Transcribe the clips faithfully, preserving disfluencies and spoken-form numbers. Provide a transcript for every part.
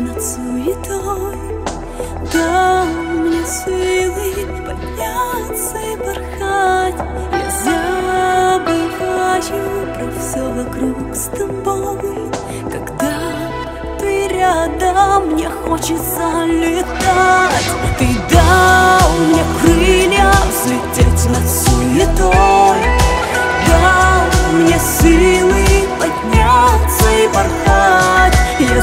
над суетой. Дай мне силы подняться и порхать. Я забываю про все вокруг с тобой. Когда ты рядом, мне хочется летать. Ты дал мне крылья взлететь над суетой. Дал мне силы подняться и порхать. Я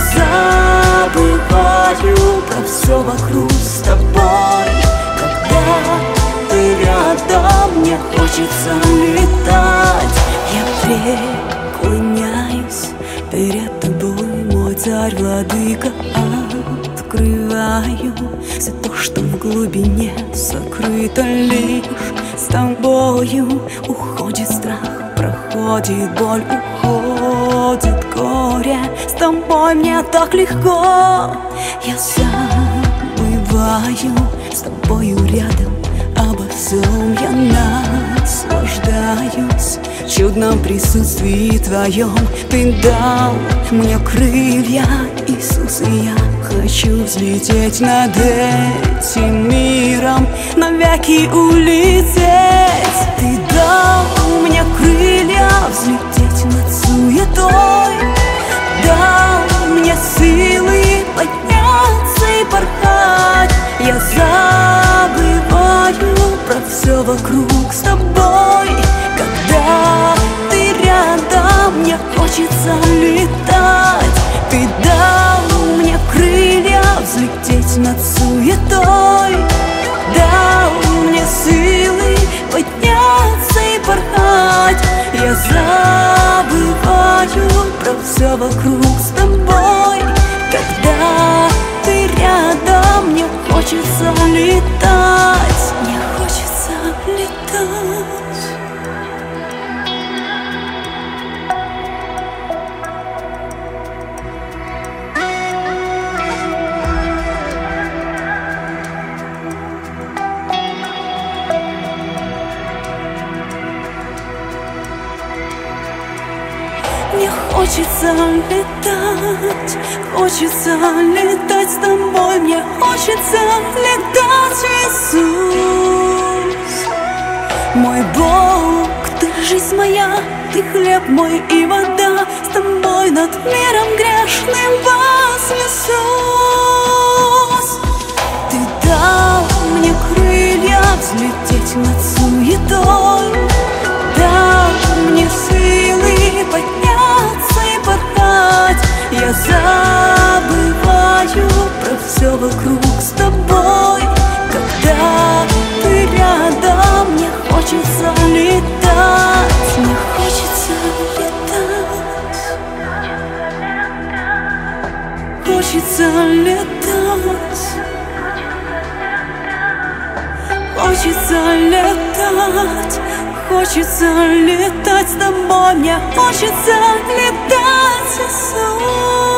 забываю про все вокруг с тобой. Когда ты рядом, мне хочется летать. Я преклоняюсь перед тобой, мой царь, владыка. Открываю все то, что в глубине сокрыто лишь с тобою. Уходит страх, проходит боль, уходит горе. С тобой мне так легко. Я забываю с тобою рядом обо всем. Я наслаждаюсь в чудном присутствии твоем. Ты дал мне крылья, Иисус, и я хочу взлететь над этим миром, навеки улететь. Ты дал мне крылья взлететь над суетой. Дал мне силы подняться и порхать. Я забываю про все вокруг с тобой. Когда ты рядом, мне хочется летать. Ты дал мне крылья взлететь над суетой. Дал мне силы подняться и порхать. Я забываю про все вокруг с тобой. Когда ты рядом, мне хочется летать. Мне хочется летать. Мне хочется летать, хочется летать с тобой. Мне хочется летать, Иисус. Мой Бог, ты жизнь моя, ты хлеб мой и вода. С тобой над миром грешным вознесусь. Ты дал мне крылья взлететь над суетой. Дал мне силы подняться и порхать. Я забываю про все вокруг с тобой. Когда ты рядом, мне хочется летать. Мне хочется летать. Хочется летать. Хочется летать. Хочется летать с тобой. Мне хочется летать, Иисус.